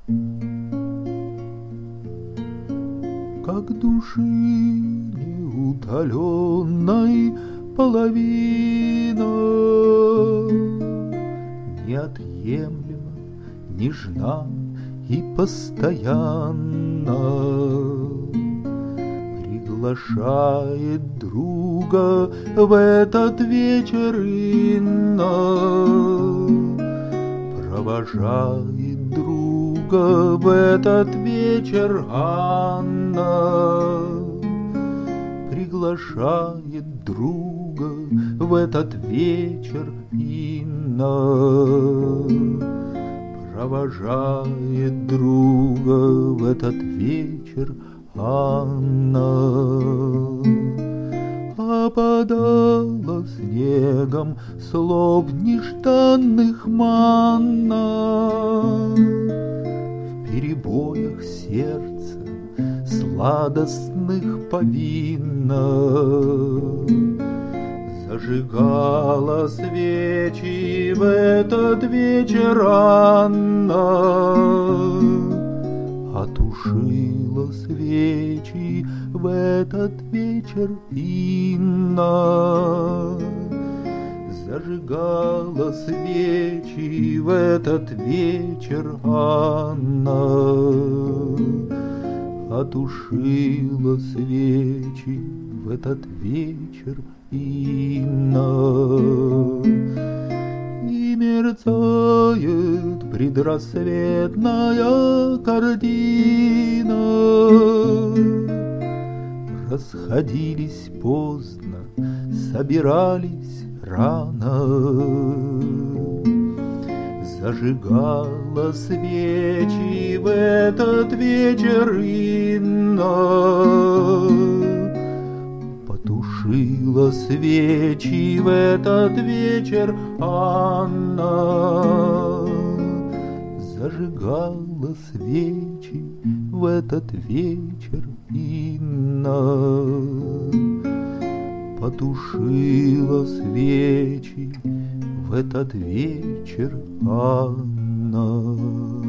Как души неутоленной половина, неотъемлема, нежна и постоянна, приглашает друга в этот вечер Инна, провожает друга в этот вечер Анна, приглашает друга в этот вечер Инна, провожает друга в этот вечер Анна. Опадала снегом слов нежданных манна, в перебоях сердца сладостных повинна, зажигала свечи в этот вечер Анна, отушила свечи в этот вечер Инна, зажигала свечи в этот вечер Анна, отушила свечи в этот вечер Инна. И мерцает предрассветная картина, расходились поздно, собирались рано, зажигала свечи в этот вечер Инна, потушила свечи в этот вечер Анна, зажигала свечи в этот вечер Инна, потушила свечи в этот вечер Анна.